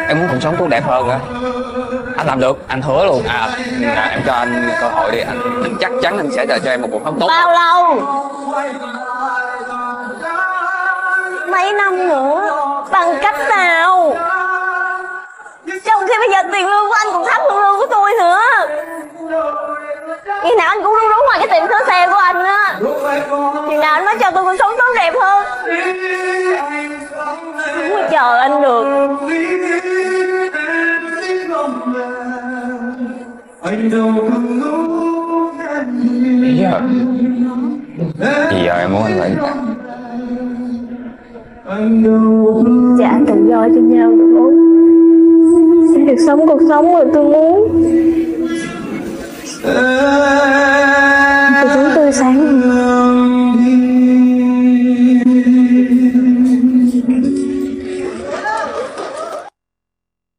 Em muốn cuộc sống tốt đẹp hơn á. Anh làm được, anh hứa luôn. Em cho anh cơ hội đi, anh chắc chắn anh sẽ cho em một cuộc sống tốt. Bao lâu? Mấy năm nữa? Bằng cách nào? Trong khi bây giờ tiền lương của anh còn thấp hơn lương của tôi nữa. Khi nào anh cũng rú rú ngoài cái tiệm sửa xe của anh á. Khi nào anh mới cho tôi cuộc sống tốt đẹp hơn. Không có chờ anh được. Bây giờ em muốn anh vậy. Trả tự do cho nhau được không? Sẽ được sống cuộc sống mà tôi muốn.